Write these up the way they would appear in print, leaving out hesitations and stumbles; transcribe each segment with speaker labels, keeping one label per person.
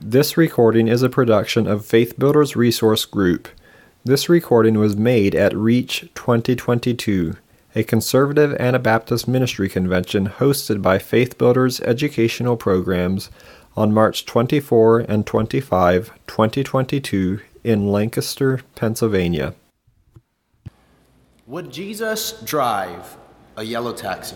Speaker 1: This recording is a production of Faith Builders Resource Group. This recording was made at Reach 2022, a conservative Anabaptist ministry convention hosted by Faith Builders Educational Programs on March 24 and 25, 2022 in Lancaster, Pennsylvania.
Speaker 2: Would Jesus drive a yellow taxi?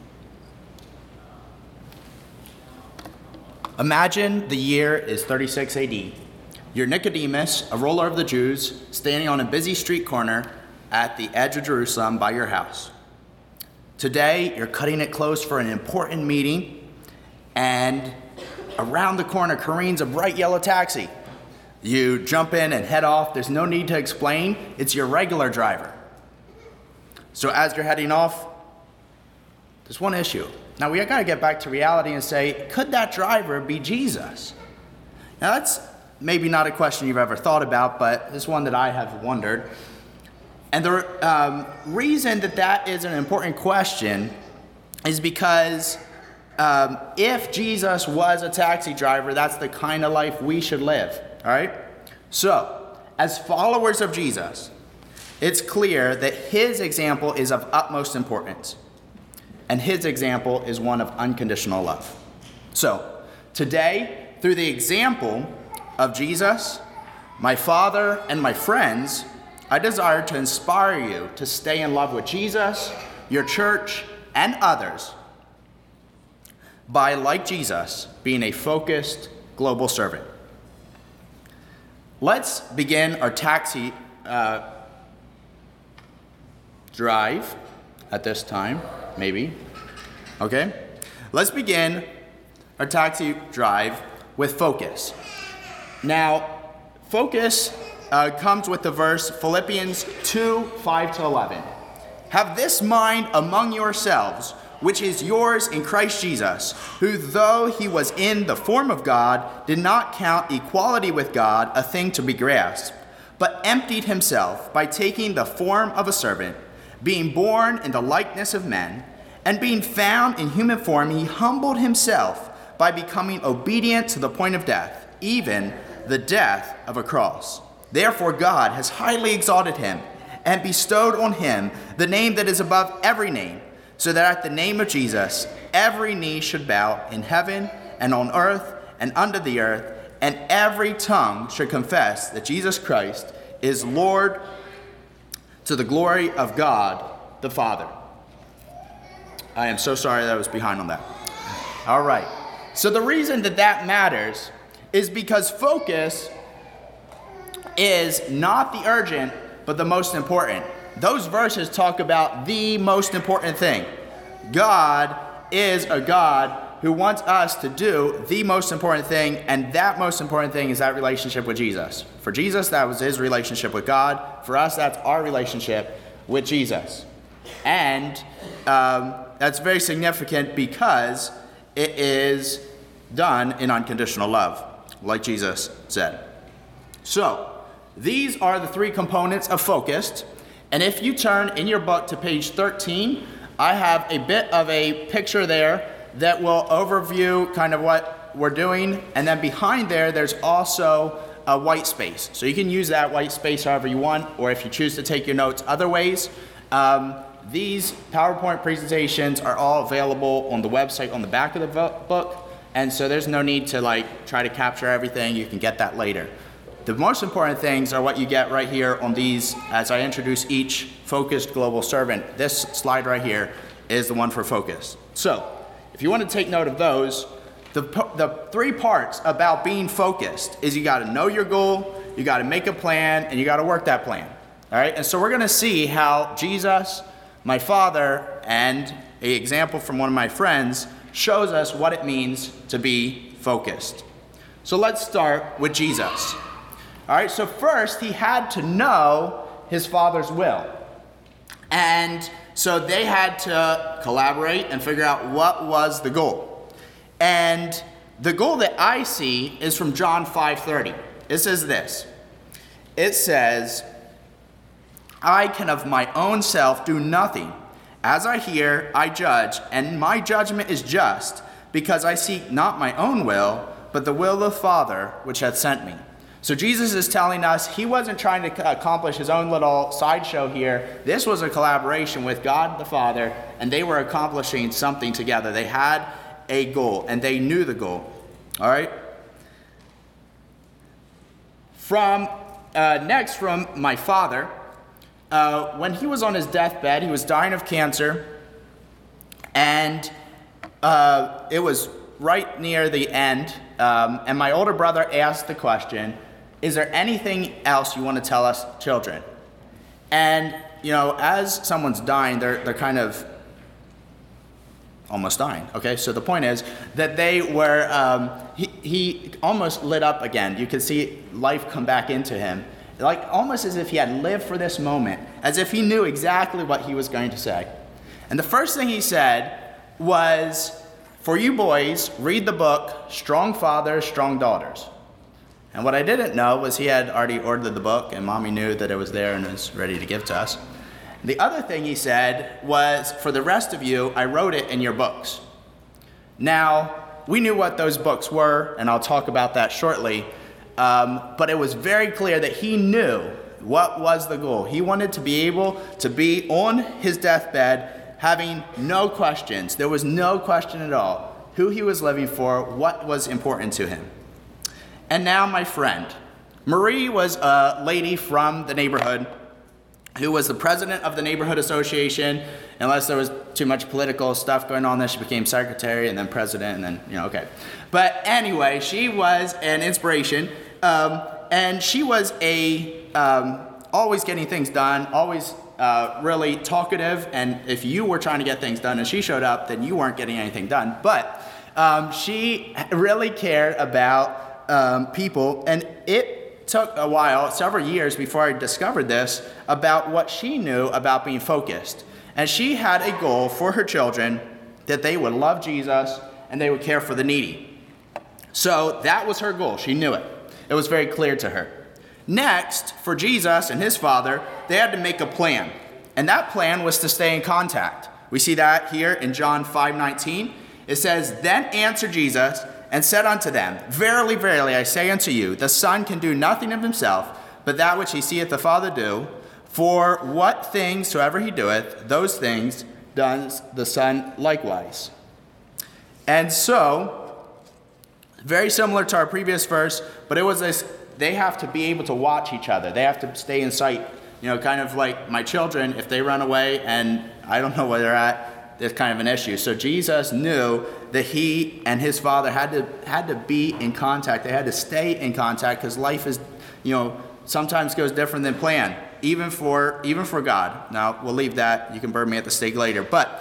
Speaker 2: Imagine the year is 36 AD. You're Nicodemus, a ruler of the Jews, standing on a busy street corner at the edge of Jerusalem by your house. Today, you're cutting it close for an important meeting, and around the corner careens a bright yellow taxi. You jump in and head off. There's no need to explain. It's your regular driver. So as you're heading off, there's one issue. Now, we got to get back to reality and say, could that driver be Jesus? Now, that's maybe not a question you've ever thought about, but it's one that I have wondered. And the reason that is an important question is because if Jesus was a taxi driver, that's the kind of life we should live, all right? So, as followers of Jesus, it's clear that his example is of utmost importance. And his example is one of unconditional love. So, today, through the example of Jesus, my Father, and my friends, I desire to inspire you to stay in love with Jesus, your church, and others by, like Jesus, being a focused global servant. Let's begin our taxi drive at this time. Maybe. Okay? Let's begin our taxi drive with focus. Now, focus comes with the verse Philippians 2, 5-11. Have this mind among yourselves, which is yours in Christ Jesus, who though he was in the form of God, did not count equality with God a thing to be grasped, but emptied himself by taking the form of a servant, being born in the likeness of men, and being found in human form, he humbled himself by becoming obedient to the point of death, even the death of a cross. Therefore God has highly exalted him and bestowed on him the name that is above every name, so that at the name of Jesus every knee should bow in heaven and on earth and under the earth, and every tongue should confess that Jesus Christ is Lord, to the glory of God the Father. I am so sorry that I was behind on that. All right. So the reason that matters is because focus is not the urgent, but the most important. Those verses talk about the most important thing. God is a God who wants us to do the most important thing, and that most important thing is that relationship with Jesus. For Jesus, that was his relationship with God. For us, that's our relationship with Jesus. And that's very significant because it is done in unconditional love, like Jesus said. So, these are the three components of focused. And if you turn in your book to page 13, I have a bit of a picture there that will overview kind of what we're doing. And then behind there, there's also a white space. So you can use that white space however you want, or if you choose to take your notes other ways. These PowerPoint presentations are all available on the website on the back of the book. And so there's no need to try to capture everything. You can get that later. The most important things are what you get right here on these as I introduce each focused global servant. This slide right here is the one for focus. So, if you want to take note of those, the three parts about being focused is you got to know your goal, you got to make a plan, and you got to work that plan. All right? And so we're going to see how Jesus, my Father, and an example from one of my friends shows us what it means to be focused. So let's start with Jesus. All right, so first he had to know his Father's will. And so they had to collaborate and figure out what was the goal. And the goal that I see is from John 5:30. It says this. It says, I can of my own self do nothing. As I hear, I judge, and my judgment is just, because I seek not my own will, but the will of the Father which hath sent me. So Jesus is telling us he wasn't trying to accomplish his own little sideshow here. This was a collaboration with God the Father, and they were accomplishing something together. They had a goal, and they knew the goal. All right? Next, from my father, when he was on his deathbed, he was dying of cancer, and it was right near the end, and my older brother asked the question, is there anything else you want to tell us children? And, as someone's dying, they're kind of almost dying, okay? So the point is that they were, he almost lit up again. You could see life come back into him, like almost as if he had lived for this moment, as if he knew exactly what he was going to say. And the first thing he said was, for you boys, read the book, Strong Fathers, Strong Daughters. And what I didn't know was he had already ordered the book, and Mommy knew that it was there and was ready to give to us. The other thing he said was, for the rest of you, I wrote it in your books. Now, we knew what those books were, and I'll talk about that shortly, but it was very clear that he knew what was the goal. He wanted to be able to be on his deathbed having no questions. There was no question at all who he was living for, what was important to him. And now my friend. Marie was a lady from the neighborhood who was the president of the neighborhood association. Unless there was too much political stuff going on there, she became secretary and then president and then, okay. But anyway, she was an inspiration. And she was always getting things done, always really talkative. And if you were trying to get things done and she showed up, then you weren't getting anything done. But she really cared about people, and it took a while, several years before I discovered this, about what she knew about being focused. And she had a goal for her children that they would love Jesus and they would care for the needy. So that was her goal. She knew it. It was very clear to her. Next, for Jesus and his Father, they had to make a plan. And that plan was to stay in contact. We see that here in John 5:19. It says, then answered Jesus and said unto them, verily, verily, I say unto you, the Son can do nothing of himself, but that which he seeth the Father do. For what things soever he doeth, those things does the Son likewise. And so, very similar to our previous verse, but it was this, they have to be able to watch each other. They have to stay in sight. Kind of like my children, if they run away and I don't know where they're at, there's kind of an issue. So Jesus knew that he and his Father had to be in contact. They had to stay in contact because life is, sometimes goes different than planned, even for God. Now, we'll leave that. You can burn me at the stake later. But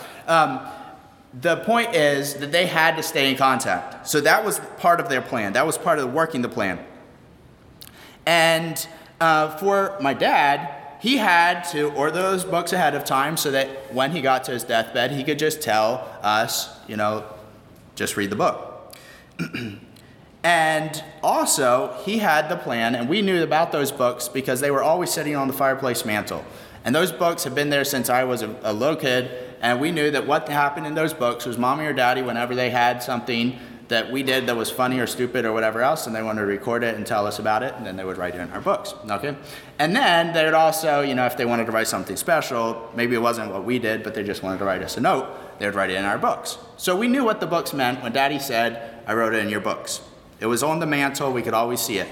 Speaker 2: the point is that they had to stay in contact. So that was part of their plan. That was part of working the plan. And for my dad, he had to order those books ahead of time so that when he got to his deathbed, he could just tell us, just read the book. And also, he had the plan, and we knew about those books because they were always sitting on the fireplace mantle. And those books have been there since I was a little kid, and we knew that what happened in those books was Mommy or Daddy, whenever they had something that we did that was funny or stupid or whatever else, and they wanted to record it and tell us about it, and then they would write it in our books, okay? And then they would also, if they wanted to write something special, maybe it wasn't what we did, but they just wanted to write us a note, they would write it in our books. So we knew what the books meant when Daddy said, I wrote it in your books. It was on the mantle, we could always see it.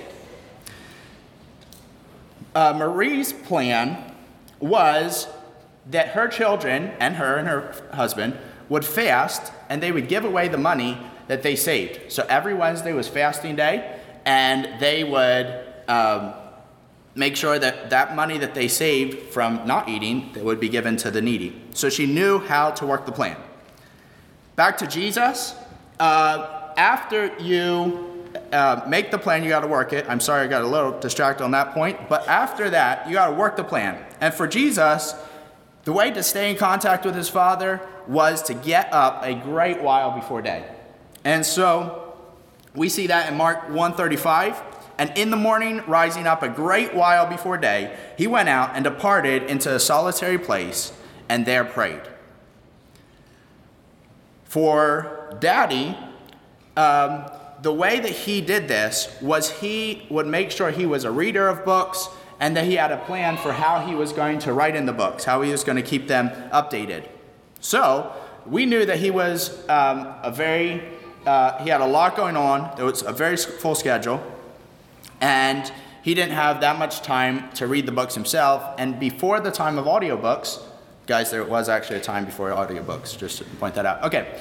Speaker 2: Marie's plan was that her children and her husband would fast, and they would give away the money that they saved. So every Wednesday was fasting day, and they would make sure that that money that they saved from not eating, that would be given to the needy. So she knew how to work the plan. Back to Jesus. After you make the plan, you got to work it. I'm sorry, I got a little distracted on that point. But after that, you got to work the plan. And for Jesus, the way to stay in contact with his Father was to get up a great while before day. And so we see that in Mark 1:35. And in the morning, rising up a great while before day, he went out and departed into a solitary place and there prayed. For Daddy, the way that he did this was he would make sure he was a reader of books and that he had a plan for how he was going to write in the books, how he was going to keep them updated. So we knew that he was he had a lot going on. There was a very full schedule, and he didn't have that much time to read the books himself. And before the time of audiobooks, guys, there was actually a time before audiobooks, just to point that out. Okay.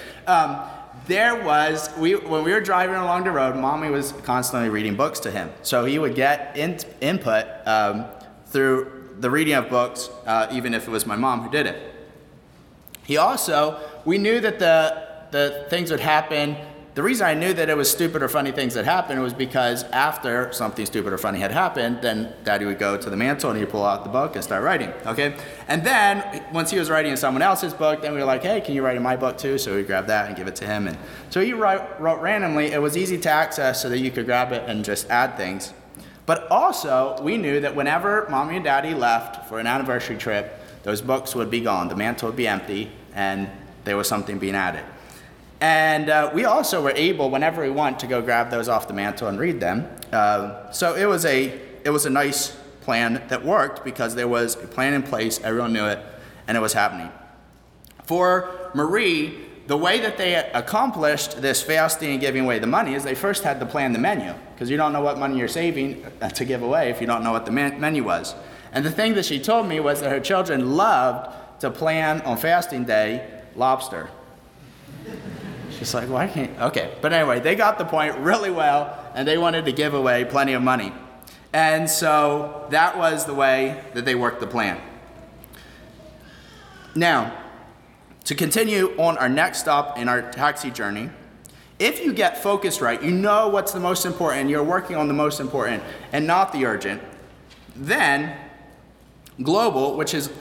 Speaker 2: When we were driving along the road, Mommy was constantly reading books to him. So he would get input through the reading of books, even if it was my mom who did it. We knew that the things would happen. The reason I knew that it was stupid or funny things that happened was because after something stupid or funny had happened, then Daddy would go to the mantle and he'd pull out the book and start writing, okay? And then, once he was writing in someone else's book, then we were like, hey, can you write in my book too? So we grabbed that and give it to him. And so he wrote randomly. It was easy to access so that you could grab it and just add things. But also, we knew that whenever Mommy and Daddy left for an anniversary trip, those books would be gone. The mantle would be empty, and there was something being added. And we also were able, whenever we want, to go grab those off the mantle and read them. So it was a nice plan that worked because there was a plan in place, everyone knew it, and it was happening. For Marie, the way that they accomplished this fasting and giving away the money is they first had to plan the menu, because you don't know what money you're saving to give away if you don't know what the menu was. And the thing that she told me was that her children loved to plan on fasting day lobster. She's like, why can't... Okay, but anyway, they got the point really well, and they wanted to give away plenty of money. And so that was the way that they worked the plan. Now, to continue on our next stop in our taxi journey, if you get focused right, you know what's the most important, you're working on the most important and not the urgent, then global, which is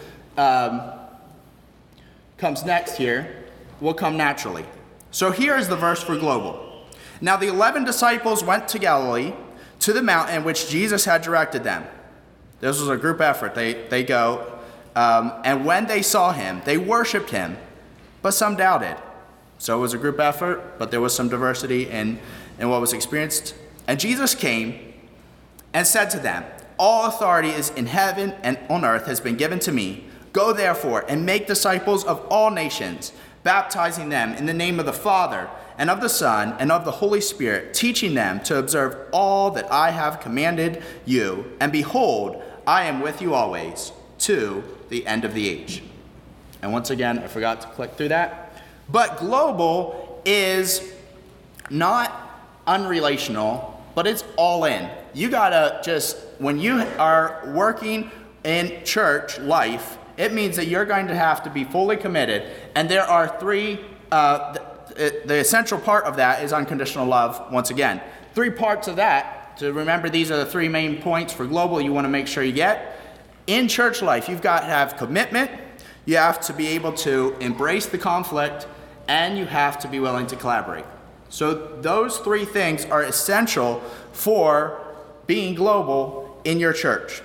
Speaker 2: comes next here, will come naturally. So here is the verse for global. Now the 11 disciples went to Galilee, to the mountain which Jesus had directed them. This was a group effort. They go, and when they saw him, they worshipped him, but some doubted. So it was a group effort, but there was some diversity in what was experienced. And Jesus came and said to them, all authority is in heaven and on earth has been given to me. Go therefore and make disciples of all nations, baptizing them in the name of the Father and of the Son and of the Holy Spirit, teaching them to observe all that I have commanded you. And behold, I am with you always to the end of the age. And once again, I forgot to click through that. But global is not unrelational, but it's all in. You gotta just, when you are working in church life, it means that you're going to have to be fully committed. And there are three, the essential part of that is unconditional love, once again. 3 parts of that, to remember these are the 3 main points for global you want to make sure you get. In church life, you've got to have commitment, you have to be able to embrace the conflict, and you have to be willing to collaborate. So those 3 things are essential for being global in your church.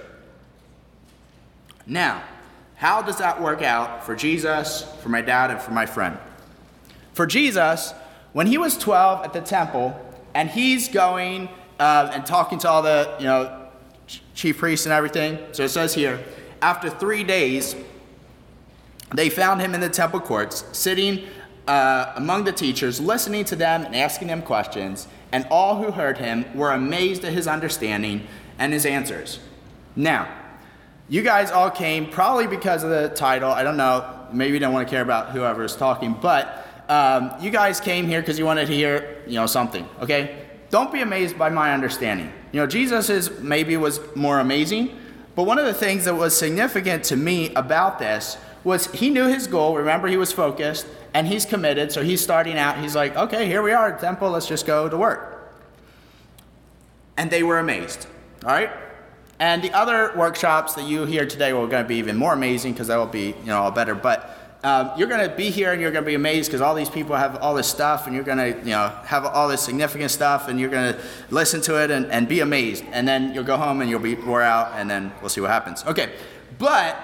Speaker 2: Now, how does that work out for Jesus, for my dad, and for my friend? For Jesus, when he was 12 at the temple, and he's going and talking to all the chief priests and everything. So it says here, after 3 days, they found him in the temple courts, sitting among the teachers, listening to them and asking them questions. And all who heard him were amazed at his understanding and his answers. Now, you guys all came probably because of the title. I don't know. Maybe you don't want to care about whoever is talking. But you guys came here because you wanted to hear, something. Okay? Don't be amazed by my understanding. Jesus was more amazing. But one of the things that was significant to me about this was he knew his goal. Remember, he was focused. And he's committed. So he's starting out. He's like, okay, here we are at the temple. Let's just go to work. And they were amazed. All right? And the other workshops that you hear today are going to be even more amazing because that will be, all better. But you're going to be here and you're going to be amazed because all these people have all this stuff and you're going to, have all this significant stuff and you're going to listen to it and be amazed. And then you'll go home and you'll be wore out and then we'll see what happens. Okay, but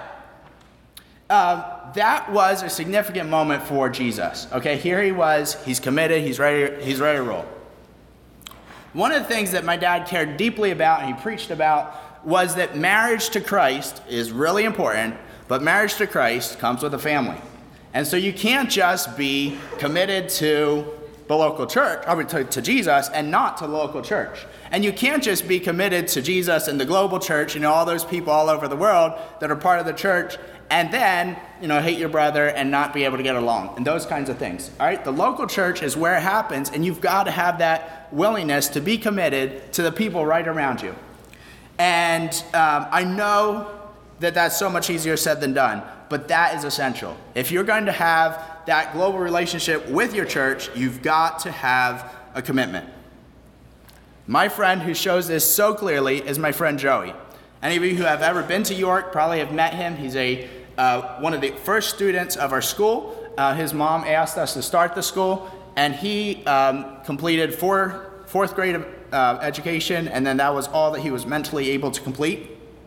Speaker 2: that was a significant moment for Jesus. Okay, here he was. He's committed. He's ready to roll. One of the things that my dad cared deeply about and he preached about was that marriage to Christ is really important, but marriage to Christ comes with a family. And so you can't just be committed to the local church, to Jesus, and not to the local church. And you can't just be committed to Jesus and the global church, all those people all over the world that are part of the church, and then, hate your brother and not be able to get along, and those kinds of things. All right, the local church is where it happens, and you've got to have that willingness to be committed to the people right around you. And I know that that's so much easier said than done, but that is essential. If you're going to have that global relationship with your church, you've got to have a commitment. My friend who shows this so clearly is my friend Joey. Any of you who have ever been to York probably have met him. He's one of the first students of our school. His mom asked us to start the school, and he completed fourth grade education, and then that was all that he was mentally able to complete.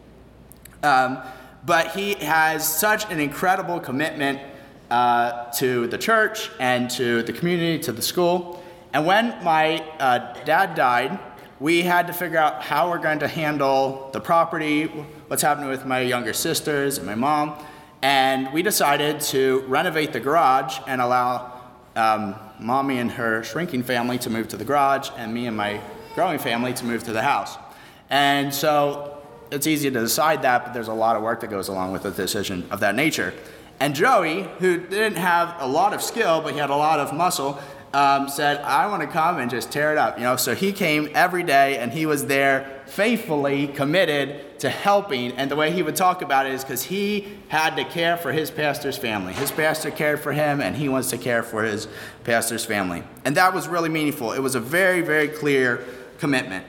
Speaker 2: But he has such an incredible commitment to the church and to the community, to the school. And when my dad died, we had to figure out how we're going to handle the property, what's happening with my younger sisters and my mom. And we decided to renovate the garage and allow mommy and her shrinking family to move to the garage and me and my growing family to move to the house. And so it's easy to decide that, but there's a lot of work that goes along with a decision of that nature. And Joey, who didn't have a lot of skill, but he had a lot of muscle, said, I want to come and just tear it up. So he came every day, and he was there faithfully committed to helping. And the way he would talk about it is because he had to care for his pastor's family. His pastor cared for him, and he wants to care for his pastor's family. And that was really meaningful. It was a very, very clear commitment.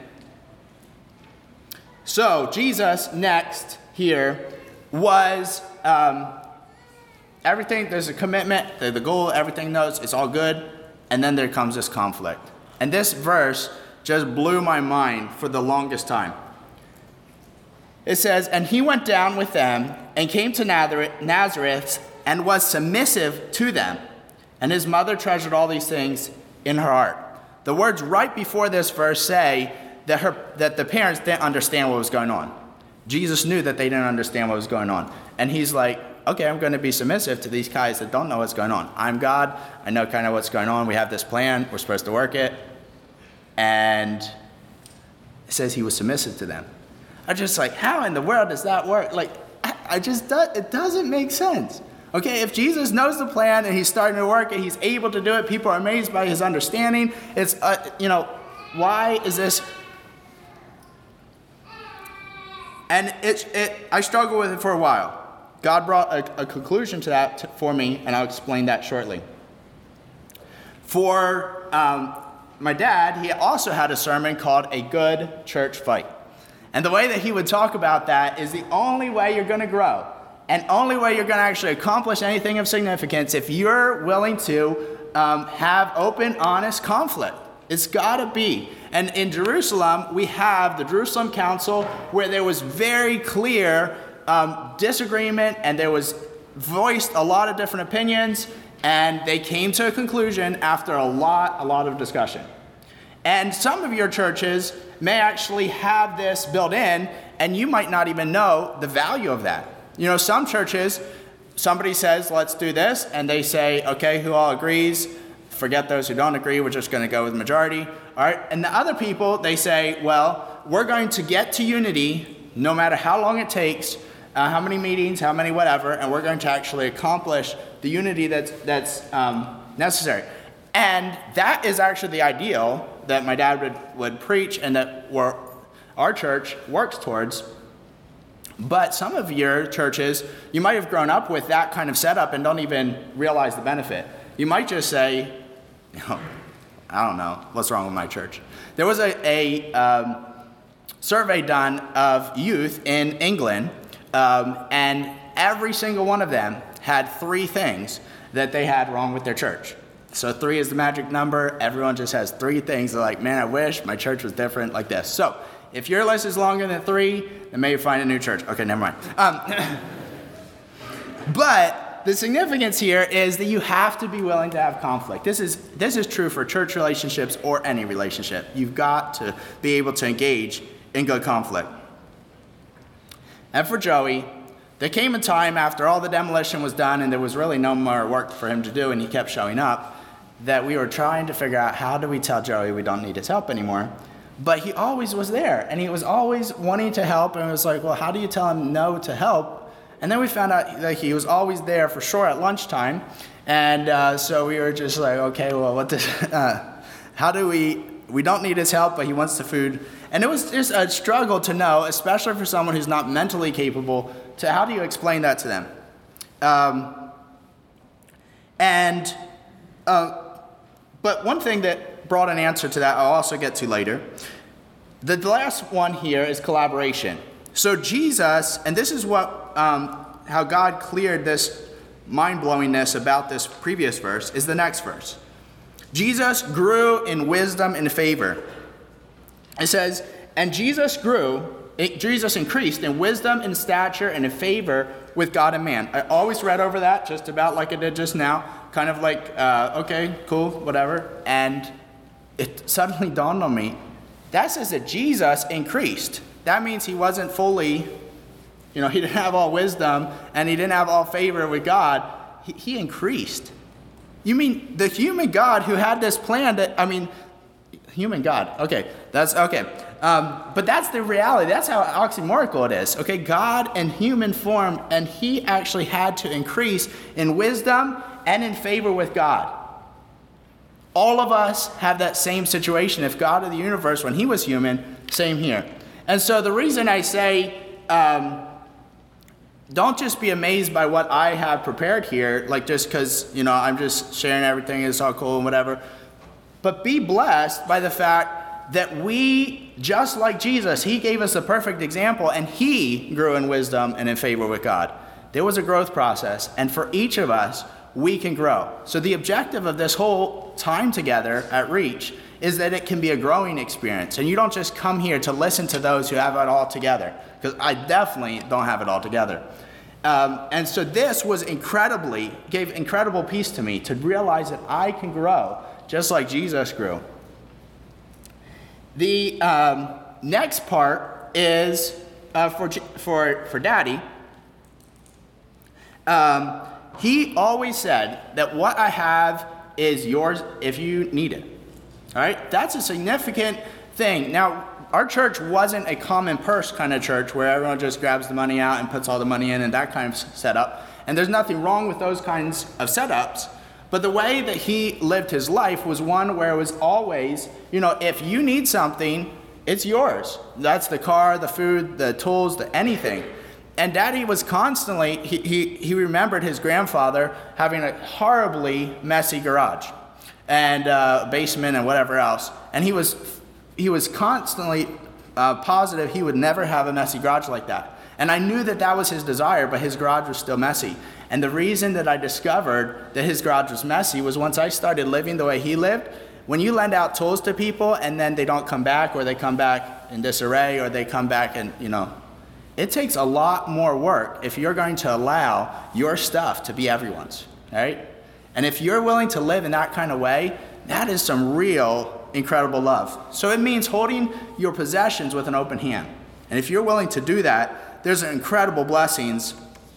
Speaker 2: So Jesus next here was everything. There's a commitment, the goal, everything knows, it's all good. And then there comes this conflict. And this verse just blew my mind for the longest time. It says, and he went down with them and came to Nazareth and was submissive to them. And his mother treasured all these things in her heart. The words right before this verse say that the parents didn't understand what was going on. Jesus knew that they didn't understand what was going on. And he's like, okay, I'm going to be submissive to these guys that don't know what's going on. I'm God. I know kind of what's going on. We have this plan. We're supposed to work it. And it says he was submissive to them. I'm just like, how in the world does that work? Like, it doesn't make sense. Okay, if Jesus knows the plan and he's starting to work it, he's able to do it. People are amazed by his understanding. It's, why is this? And I struggled with it for a while. God brought a conclusion to that for me, and I'll explain that shortly. For my dad, he also had a sermon called A Good Church Fight. And the way that he would talk about that is the only way you're going to grow and only way you're going to actually accomplish anything of significance if you're willing to have open, honest conflict. It's got to be. And in Jerusalem, we have the Jerusalem Council where there was very clear disagreement, and there was voiced a lot of different opinions, and they came to a conclusion after a lot of discussion. And some of your churches may actually have this built in, and you might not even know the value of that. Some churches, somebody says, let's do this, and they say, okay, who all agrees? Forget those who don't agree, we're just going to go with the majority. All right. And the other people, they say, well, we're going to get to unity no matter how long it takes, how many meetings, how many whatever, and we're going to actually accomplish the unity that's necessary. And that is actually the ideal that my dad would preach and that our church works towards. But some of your churches, you might have grown up with that kind of setup and don't even realize the benefit. You might just say, I don't know, what's wrong with my church? There was a survey done of youth in England, and every single one of them had 3 things that they had wrong with their church. So 3 is the magic number. Everyone just has 3 things. They're like, man, I wish my church was different like this. So if your list is longer than 3, then maybe find a new church. Okay, never mind. But the significance here is that you have to be willing to have conflict. This is true for church relationships or any relationship. You've got to be able to engage in good conflict. And for Joey, there came a time after all the demolition was done and there was really no more work for him to do and he kept showing up, that we were trying to figure out how do we tell Joey we don't need his help anymore. But he always was there, and he was always wanting to help, and it was like, well, how do you tell him no to help? And then we found out that he was always there for sure at lunchtime, and so we were just like, okay, well, how do we don't need his help, but he wants the food. And it was just a struggle to know, especially for someone who's not mentally capable, to how do you explain that to them? But one thing that brought an answer to that I'll also get to later. The last one here is collaboration. So Jesus, and this is what how God cleared this mind-blowingness about this previous verse, is the next verse. Jesus grew in wisdom and favor. It says, and Jesus increased in wisdom and stature and in favor with God and man. I always read over that just about like I did just now, kind of like, okay, cool, whatever. And it suddenly dawned on me, that says that Jesus increased. That means he wasn't fully, he didn't have all wisdom and he didn't have all favor with God. He increased. You mean the human God who had this plan human God. Okay, that's okay. But that's the reality. That's how oxymoronical it is. Okay, God in human form, and he actually had to increase in wisdom and in favor with God. All of us have that same situation. If God of the universe, when he was human, same here. And so the reason I say, don't just be amazed by what I have prepared here, like just because, I'm just sharing everything, it's all cool and whatever. But be blessed by the fact that we, just like Jesus, he gave us a perfect example and he grew in wisdom and in favor with God. There was a growth process, and for each of us, we can grow. So the objective of this whole time together at Reach is that it can be a growing experience. And you don't just come here to listen to those who have it all together, because I definitely don't have it all together. And so this gave incredible peace to me to realize that I can grow just like Jesus grew. The next part is for Daddy. He always said that what I have is yours if you need it. All right? That's a significant thing. Now, our church wasn't a common purse kind of church where everyone just grabs the money out and puts all the money in and that kind of setup. And there's nothing wrong with those kinds of setups. But the way that he lived his life was one where it was always, if you need something, it's yours. That's the car, the food, the tools, anything. And Daddy was constantly, he remembered his grandfather having a horribly messy garage and basement and whatever else. And he was constantly positive he would never have a messy garage like that. And I knew that was his desire, but his garage was still messy. And the reason that I discovered that his garage was messy was once I started living the way he lived. When you lend out tools to people and then they don't come back, or they come back in disarray, or they come back and, it takes a lot more work if you're going to allow your stuff to be everyone's, right? And if you're willing to live in that kind of way, that is some real incredible love. So it means holding your possessions with an open hand. And if you're willing to do that, there's incredible blessings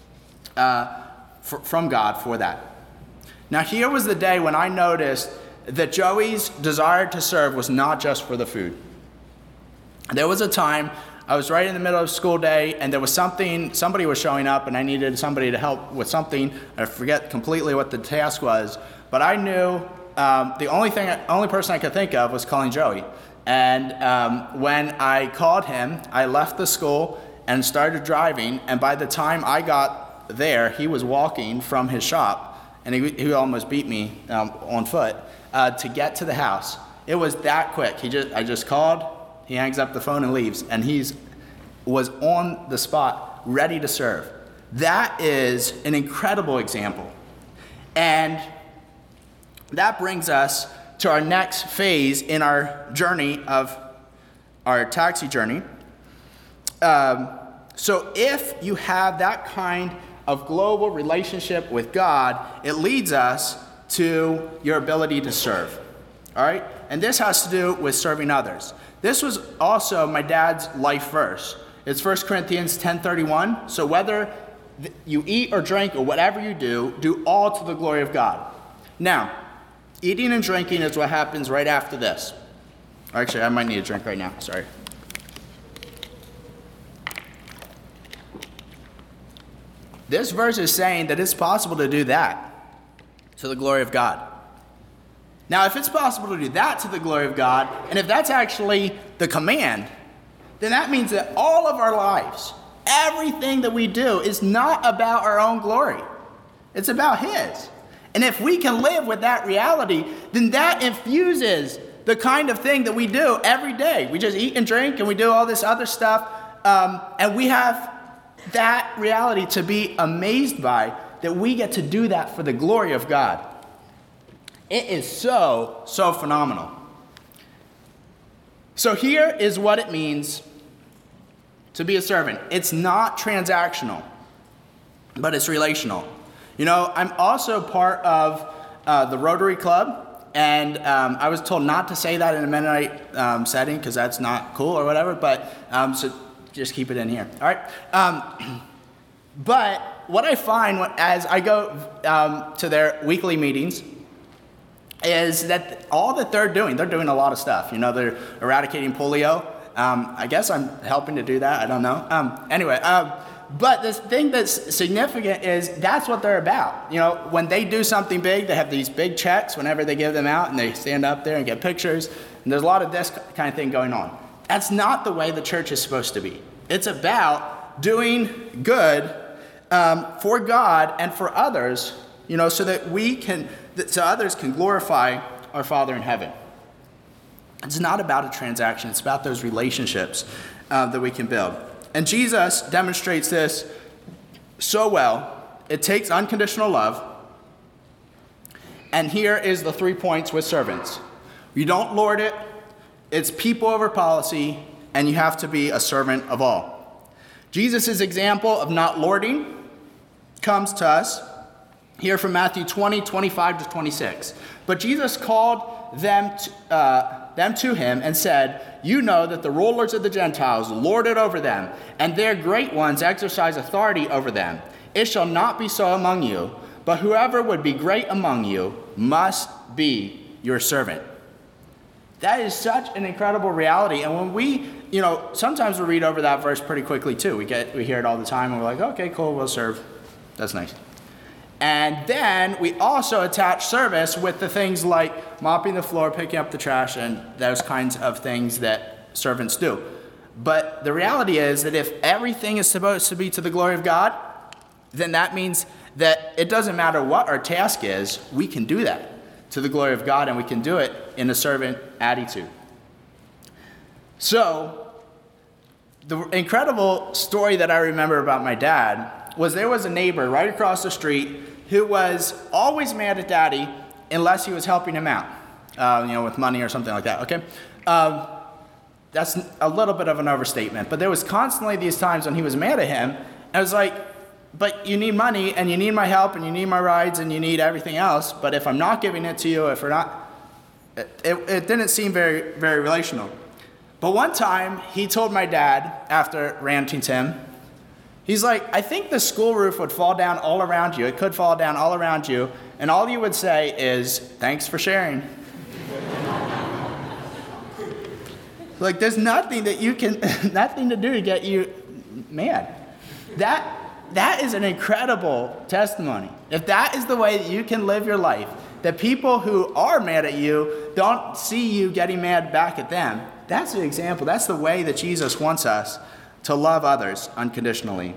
Speaker 2: from God for that. Now, here was the day when I noticed that Joey's desire to serve was not just for the food. There was a time I was right in the middle of school day, and there was somebody was showing up, and I needed somebody to help with something. I forget completely what the task was, but I knew the only person I could think of was calling Joey. And when I called him, I left the school and started driving, and by the time I got there, he was walking from his shop, and he almost beat me on foot to get to the house. It was that quick. I just called, he hangs up the phone and leaves, and was on the spot, ready to serve. That is an incredible example. And that brings us to our next phase in our journey of our taxi journey. So if you have that kind of global relationship with God, it leads us to your ability to serve. All right? And this has to do with serving others. This was also my dad's life verse. It's 1 Corinthians 10:31. So whether you eat or drink or whatever you do, do all to the glory of God. Now, eating and drinking is what happens right after this. Actually, I might need a drink right now. Sorry. This verse is saying that it's possible to do that to the glory of God. Now, if it's possible to do that to the glory of God, and if that's actually the command, then that means that all of our lives, everything that we do is not about our own glory. It's about His. And if we can live with that reality, then that infuses the kind of thing that we do every day. We just eat and drink and we do all this other stuff. And we have that reality to be amazed by, that we get to do that for the glory of God. It is so phenomenal. So here is what it means to be a servant. It's not transactional, but it's relational. You know, I'm also part of the Rotary Club, and I was told not to say that in a Mennonite setting because that's not cool or whatever, but so just keep it in here, all right? But what I find as I go to their weekly meetings is that all that they're doing a lot of stuff. You know, they're eradicating polio. I guess I'm helping to do that. I don't know. Anyway, but the thing that's significant is that's what they're about. You know, when they do something big, they have these big checks whenever they give them out, and they stand up there and get pictures. And there's a lot of this kind of thing going on. That's not the way the church is supposed to be. It's about doing good for God and for others, you know, so that so others can glorify our Father in heaven. It's not about a transaction. It's about those relationships that we can build. And Jesus demonstrates this so well. It takes unconditional love. And here is the 3 points with servants. You don't lord it. It's people over policy. And you have to be a servant of all. Jesus' example of not lording comes to us here from Matthew 20:25-26. But Jesus called them to him and said, "You know that the rulers of the Gentiles lord it over them, and their great ones exercise authority over them. It shall not be so among you, but whoever would be great among you must be your servant." That is such an incredible reality. And when we, you know, sometimes we read over that verse pretty quickly too. We hear it all the time, and we're like, okay, cool, we'll serve. That's nice. And then we also attach service with the things like mopping the floor, picking up the trash, and those kinds of things that servants do. But the reality is that if everything is supposed to be to the glory of God, then that means that it doesn't matter what our task is, we can do that to the glory of God, and we can do it in a servant attitude. So, the incredible story that I remember about my dad was there was a neighbor right across the street who was always mad at Daddy unless he was helping him out, you know, with money or something like that, okay? That's a little bit of an overstatement, but there was constantly these times when he was mad at him, and I was like, but you need money, and you need my help, and you need my rides, and you need everything else, but if I'm not giving it to you, if we're not, it didn't seem very, very relational. But one time, he told my dad, after ranting to him, he's like, I think the school roof would fall down all around you. It could fall down all around you. And all you would say is, thanks for sharing. Like, there's nothing that you can, nothing to do to get you mad. That is an incredible testimony. If that is the way that you can live your life, that people who are mad at you don't see you getting mad back at them, that's the example. That's the way that Jesus wants us to love others unconditionally.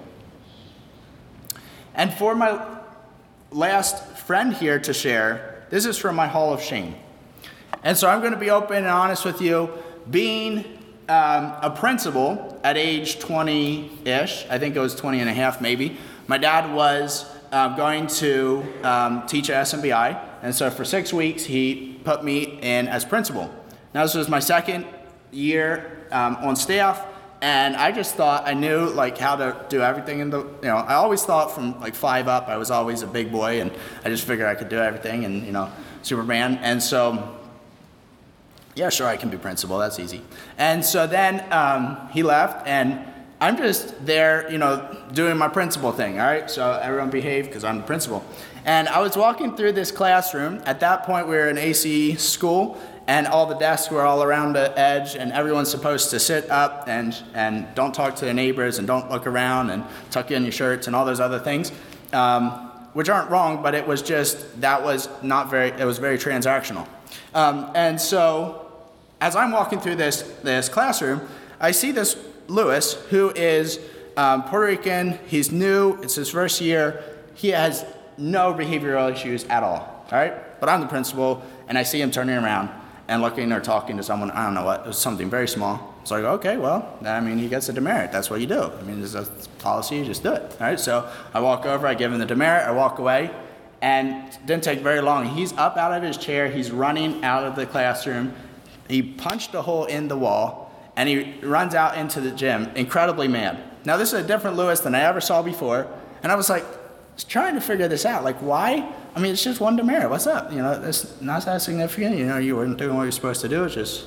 Speaker 2: And for my last friend here to share, this is from my Hall of Shame. And so I'm going to be open and honest with you. Being a principal at age 20-ish, I think it was 20 and a half maybe, my dad was going to teach at SMBI. And so for 6 weeks, he put me in as principal. Now this was my second year on staff. And I just thought I knew like how to do everything I always thought from like 5 up, I was always a big boy, and I just figured I could do everything and, Superman. And so, yeah, sure, I can be principal, that's easy. And so then he left, and I'm just there, doing my principal thing, all right? So everyone behave because I'm the principal. And I was walking through this classroom. At that point, we were in ACE school, and all the desks were all around the edge, and everyone's supposed to sit up and don't talk to their neighbors and don't look around and tuck in your shirts and all those other things, which aren't wrong, but it was just, it was very transactional. And so as I'm walking through this classroom, I see this Lewis, who is Puerto Rican. He's new. It's his first year. He has no behavioral issues at all right? But I'm the principal, and I see him turning around and looking or talking to someone, I don't know what, it was something very small. So I go, okay, well, he gets a demerit. That's what you do. There's a policy, you just do it, all right? So I walk over, I give him the demerit, I walk away, and it didn't take very long. He's up out of his chair, he's running out of the classroom. He punched a hole in the wall, and he runs out into the gym, incredibly mad. Now, this is a different Lewis than I ever saw before, and I was like, trying to figure this out. Like, why? It's just one demerit. What's up? It's not that significant. You weren't doing what you're supposed to do. It's just,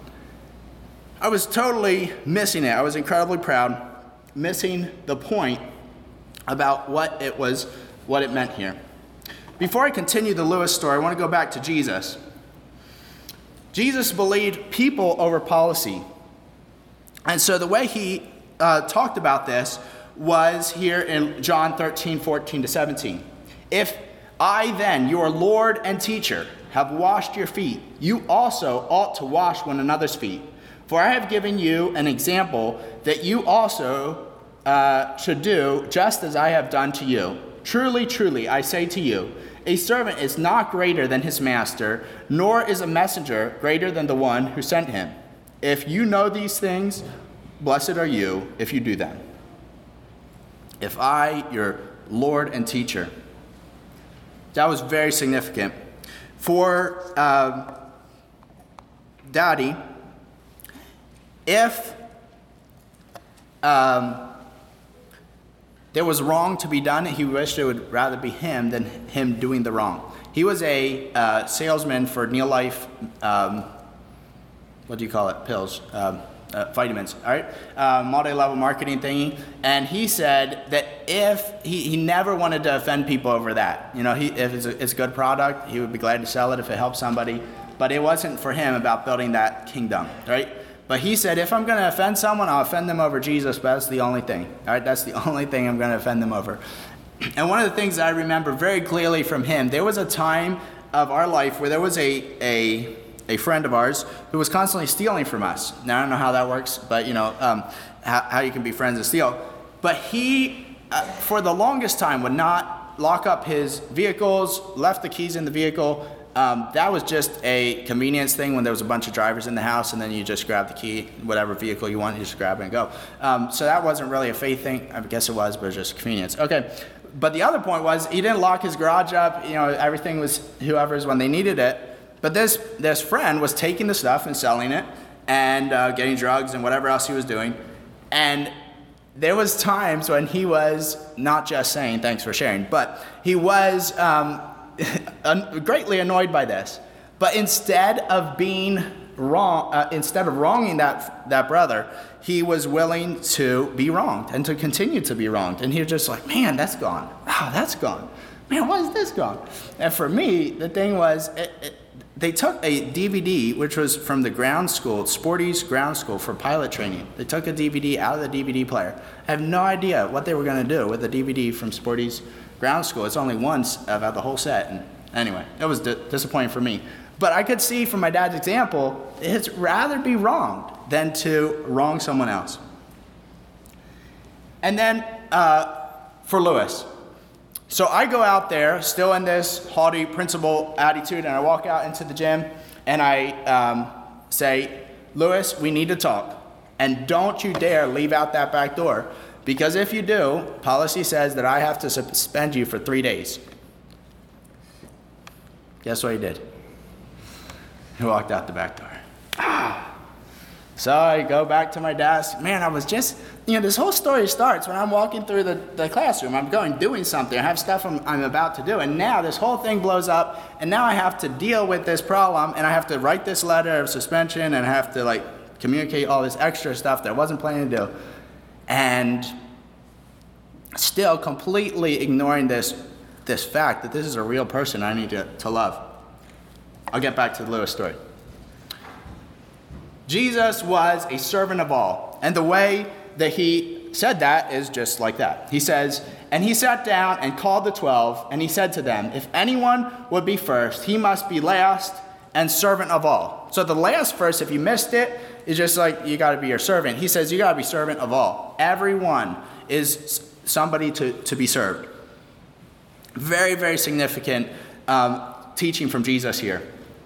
Speaker 2: I was totally missing it. I was incredibly proud, missing the point about what it meant here. Before I continue the Lewis story, I want to go back to Jesus. Jesus believed people over policy. And so the way he talked about this was here in John 13, 14 to 17. If I then, your Lord and teacher, have washed your feet, you also ought to wash one another's feet. For I have given you an example that you also should do just as I have done to you. Truly, truly, I say to you, a servant is not greater than his master, nor is a messenger greater than the one who sent him. If you know these things, blessed are you if you do them. If I, your Lord and teacher. That was very significant. For Daddy, if there was wrong to be done, he wished it would rather be him than him doing the wrong. He was a salesman for Neil Life, what do you call it, pills, vitamins, all right, multi-level marketing thingy, and he said that if he never wanted to offend people over that, if it's a good product, he would be glad to sell it if it helps somebody, but it wasn't for him about building that kingdom, right? But he said, if I'm going to offend someone, I'll offend them over Jesus, but that's the only thing, all right? That's the only thing I'm going to offend them over. And one of the things that I remember very clearly from him, there was a time of our life where there was a friend of ours who was constantly stealing from us. Now, I don't know how that works, but how you can be friends and steal. But he, for the longest time, would not lock up his vehicles, left the keys in the vehicle. That was just a convenience thing when there was a bunch of drivers in the house, and then you just grab the key, whatever vehicle you want, you just grab it and go. So that wasn't really a faith thing. I guess it was, but it was just convenience. Okay. But the other point was he didn't lock his garage up. Everything was whoever's when they needed it. But this friend was taking the stuff and selling it and getting drugs and whatever else he was doing. And there was times when he was not just saying, thanks for sharing, but he was greatly annoyed by this. But instead of being wrong, instead of wronging that brother, he was willing to be wronged and to continue to be wronged. And he was just like, man, that's gone. Wow, that's gone. Man, why is this gone? And for me, the thing was, they took a DVD, which was from the ground school, Sporty's ground school for pilot training. They took a DVD out of the DVD player. I have no idea what they were going to do with the DVD from Sporty's ground school. It's only once about the whole set. And anyway, it was disappointing for me. But I could see from my dad's example, it's rather be wronged than to wrong someone else. And then for Lewis. So I go out there, still in this haughty principal attitude, and I walk out into the gym, and I say, Lewis, we need to talk. And don't you dare leave out that back door, because if you do, policy says that I have to suspend you for 3 days. Guess what he did? He walked out the back door. So I go back to my desk. Man, I was just, this whole story starts when I'm walking through the classroom. I'm doing something. I have stuff I'm about to do. And now this whole thing blows up. And now I have to deal with this problem. And I have to write this letter of suspension. And I have to communicate all this extra stuff that I wasn't planning to do. And still completely ignoring this fact that this is a real person I need to love. I'll get back to the Lewis story. Jesus was a servant of all. And the way that he said that is just like that. He says, and he sat down and called the 12, and he said to them, if anyone would be first, he must be last and servant of all. So the last verse, if you missed it, is just like you got to be your servant. He says you got to be servant of all. Everyone is somebody to be served. Very, very significant teaching from Jesus here.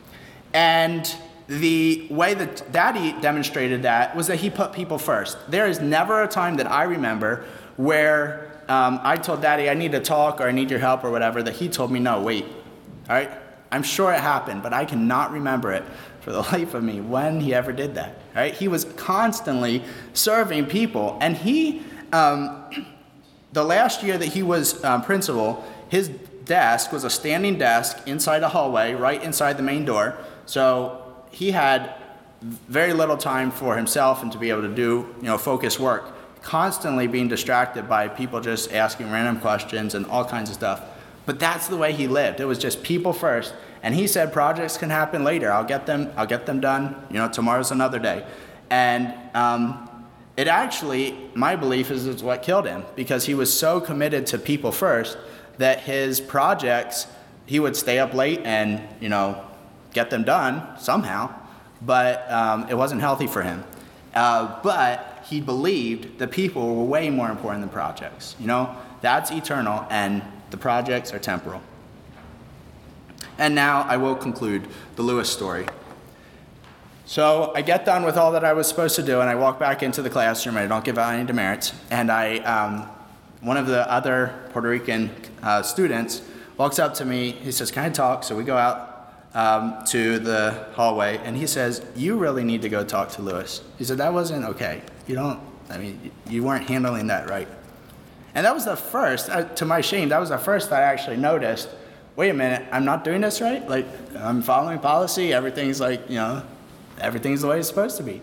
Speaker 2: And the way that Daddy demonstrated that was that he put people first. There is never a time that I remember where I told Daddy I need to talk or I need your help or whatever, that he told me, no, wait. All right? I'm sure it happened, but I cannot remember it for the life of me when he ever did that. All right? He was constantly serving people. And he, the last year that he was principal, his desk was a standing desk inside a hallway, right inside the main door. So he had very little time for himself and to be able to do, focused work, constantly being distracted by people just asking random questions and all kinds of stuff. But that's the way he lived. It was just people first. And he said projects can happen later. I'll get them done. Tomorrow's another day. And it actually, my belief is what killed him, because he was so committed to people first that his projects, he would stay up late and, get them done somehow, but it wasn't healthy for him. But he believed that people were way more important than projects. That's eternal, and the projects are temporal. And now I will conclude the Lewis story. So I get done with all that I was supposed to do, and I walk back into the classroom, and I don't give out any demerits. And one of the other Puerto Rican students walks up to me. He says, can I talk? So we go out to the hallway, and he says, you really need to go talk to Lewis. He said, that wasn't okay. You weren't handling that right. And that was the first, to my shame, that was the first that I actually noticed, wait a minute, I'm not doing this right? I'm following policy, everything's everything's the way it's supposed to be.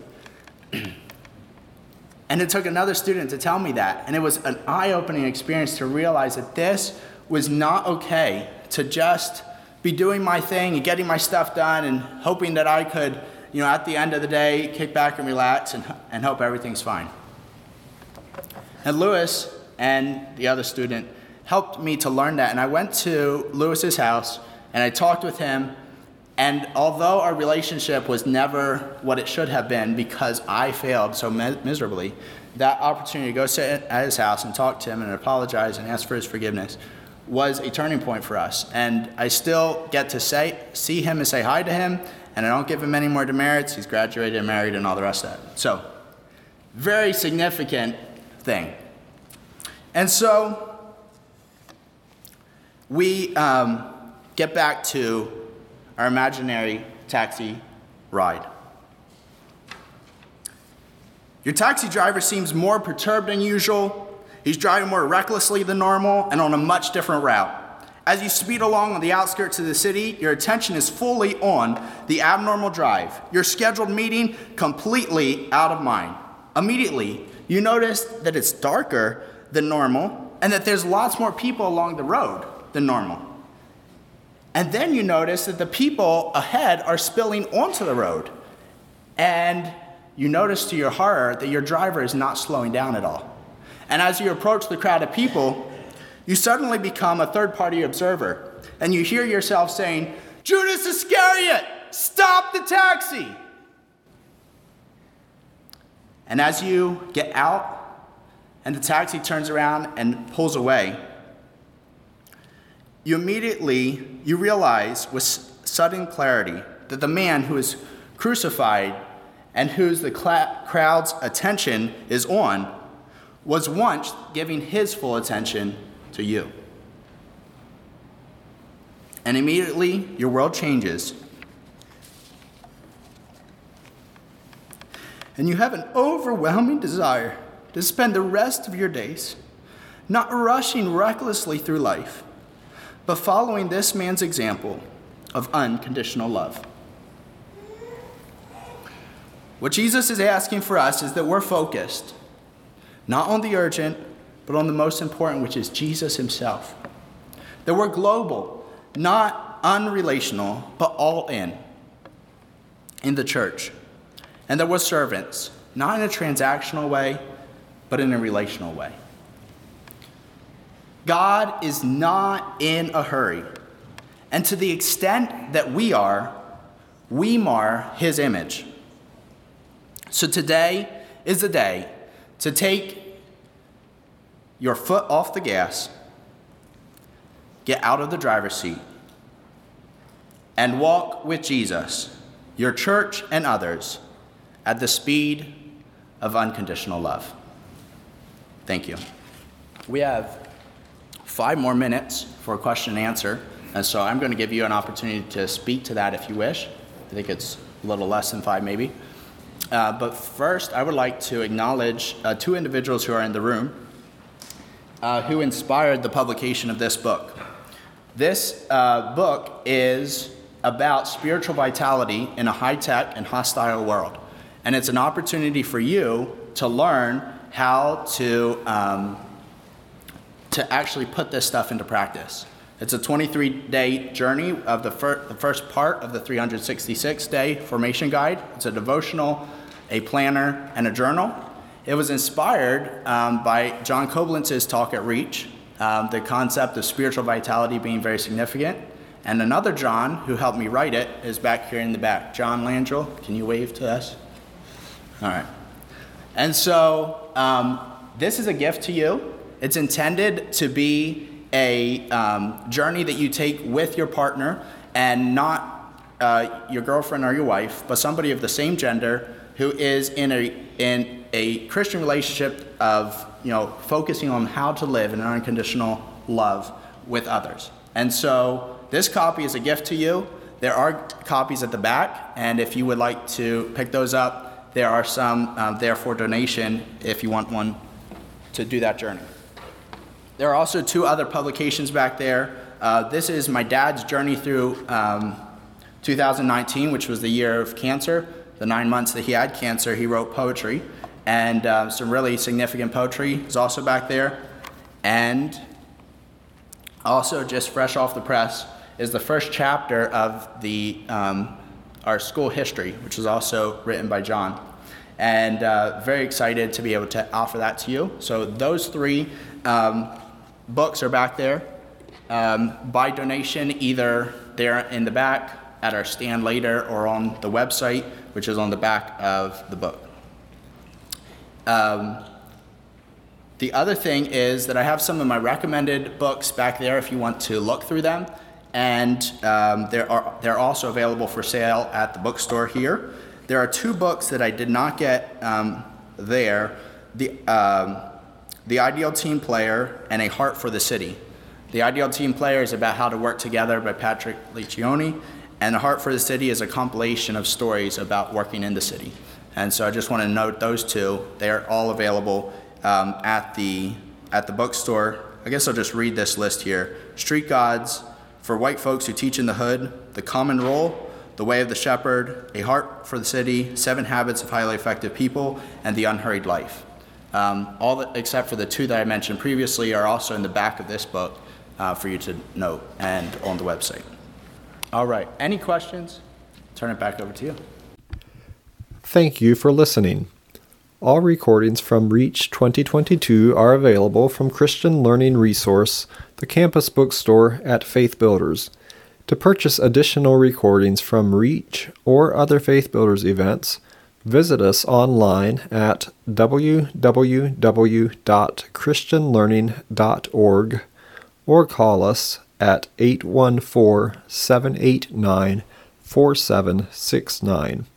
Speaker 2: And it took another student to tell me that. And it was an eye-opening experience to realize that this was not okay, to just be doing my thing and getting my stuff done and hoping that I could, at the end of the day, kick back and relax and hope everything's fine. And Lewis and the other student helped me to learn that. And I went to Lewis's house and I talked with him. And although our relationship was never what it should have been because I failed so miserably, that opportunity to go sit at his house and talk to him and apologize and ask for his forgiveness was a turning point for us. And I still get to see him and say hi to him, and I don't give him any more demerits. He's graduated and married and all the rest of that. So, very significant thing. And so, we get back to our imaginary taxi ride. Your taxi driver seems more perturbed than usual. He's driving more recklessly than normal and on a much different route. As you speed along on the outskirts of the city, your attention is fully on the abnormal drive, your scheduled meeting completely out of mind. Immediately, you notice that it's darker than normal and that there's lots more people along the road than normal. And then you notice that the people ahead are spilling onto the road. And you notice to your horror that your driver is not slowing down at all. And as you approach the crowd of people, you suddenly become a third-party observer. And you hear yourself saying, Judas Iscariot, stop the taxi! And as you get out and the taxi turns around and pulls away, you realize with sudden clarity that the man who is crucified and whose the crowd's attention is on was once giving his full attention to you. And immediately, your world changes. and you have an overwhelming desire to spend the rest of your days not rushing recklessly through life, but following this man's example of unconditional love. What Jesus is asking for us is that we're focused, not on the urgent, but on the most important, which is Jesus himself. That we're global, not unrelational, but all in the church. And that we're servants, not in a transactional way, but in a relational way. God is not in a hurry. And to the extent that we are, we mar his image. So today is the day to take your foot off the gas, get out of the driver's seat, and walk with Jesus, your church and others, at the speed of unconditional love. Thank you. We have 5 more minutes for a question and answer, and so I'm going to give you an opportunity to speak to that if you wish. I think it's a little less than 5 maybe. But first, I would like to acknowledge 2 individuals who are in the room who inspired the publication of this book. This book is about spiritual vitality in a high-tech and hostile world. And it's an opportunity for you to learn how to actually put this stuff into practice. It's a 23-day journey of the first part of the 366-day formation guide. It's a devotional, a planner, and a journal. It was inspired by John Koblentz's talk at Reach, the concept of spiritual vitality being very significant. And another John, who helped me write it, is back here in the back. John Landrell, can you wave to us? All right. And so this is a gift to you. It's intended to be a journey that you take with your partner, and not your girlfriend or your wife, but somebody of the same gender who is in a Christian relationship of, focusing on how to live in an unconditional love with others. And so this copy is a gift to you. There are copies at the back, and if you would like to pick those up, there are some there for donation if you want one to do that journey. There are also 2 other publications back there. This is my dad's journey through 2019, which was the year of cancer. The 9 months that he had cancer, he wrote poetry. And some really significant poetry is also back there. And also, just fresh off the press, is the first chapter of our school history, which was also written by John. And very excited to be able to offer that to you. So those 3 books are back there by donation, either there in the back at our stand later or on the website, which is on the back of the book. The other thing is that I have some of my recommended books back there if you want to look through them, and they're also available for sale at the bookstore here. There are 2 books that I did not get there. The Ideal Team Player and A Heart for the City. The Ideal Team Player is about how to work together by Patrick Lencioni, and A Heart for the City is a compilation of stories about working in the city. And so I just want to note those 2. They're all available at the bookstore. I guess I'll just read this list here. Street Gods, For White Folks Who Teach in the Hood, The Common Role, The Way of the Shepherd, A Heart for the City, 7 Habits of Highly Effective People, and The Unhurried Life. Except for the 2 that I mentioned previously are also in the back of this book for you to note and on the website. All right, any questions? Turn it back over to you.
Speaker 1: Thank you for listening. All recordings from Reach 2022 are available from Christian Learning Resource, the campus bookstore at Faith Builders. To purchase additional recordings from Reach or other Faith Builders events, visit us online at www.christianlearning.org or call us at 814-789-4769.